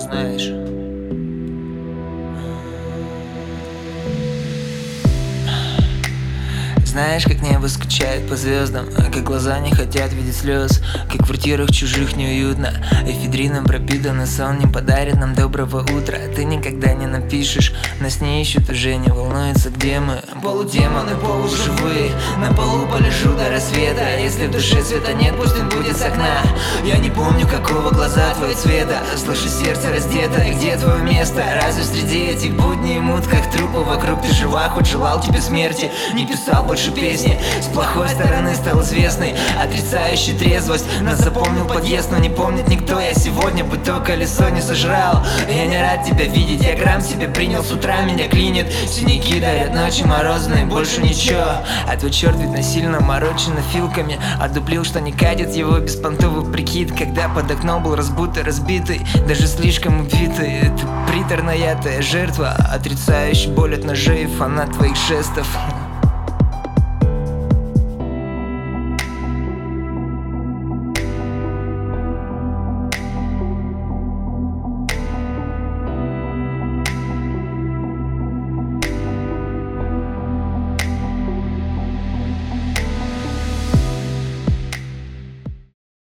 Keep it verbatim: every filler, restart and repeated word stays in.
знаешь. Знаешь, как небо скучает по звездам, как глаза не хотят видеть слез, как в квартирах чужих неуютно, эфедрином пропитан, и сон не подарит нам доброго утра. Ты никогда не напишешь, нас не ищут, уже не волнуется, где мы. Полудемоны, полуживые, на полу полежу до рассвета. Если в душе света нет, пусть он будет с окна. Я не помню, какого глаза твои цвета, слышу сердце раздето, и где твое место? Разве среди этих будней мут, как трупы вокруг? Ты жива, хоть желал тебе смерти, не писал больше песни. С плохой стороны стал известный, отрицающий трезвость. Нас запомнил подъезд, но не помнит никто. Я сегодня бы то колесо не сожрал. Я не рад тебя видеть, я грамм себе принял, с утра меня клинит. Синяки дарят ночи морозные, больше ничего. А твой черт ведь насильно морочен филками, одуплил, что не катит его беспонтовый прикид. Когда под окном был разбутый, разбитый, даже слишком убитый. Это приторная ятая жертва, отрицающий боль от ножей, фанат твоих жестов.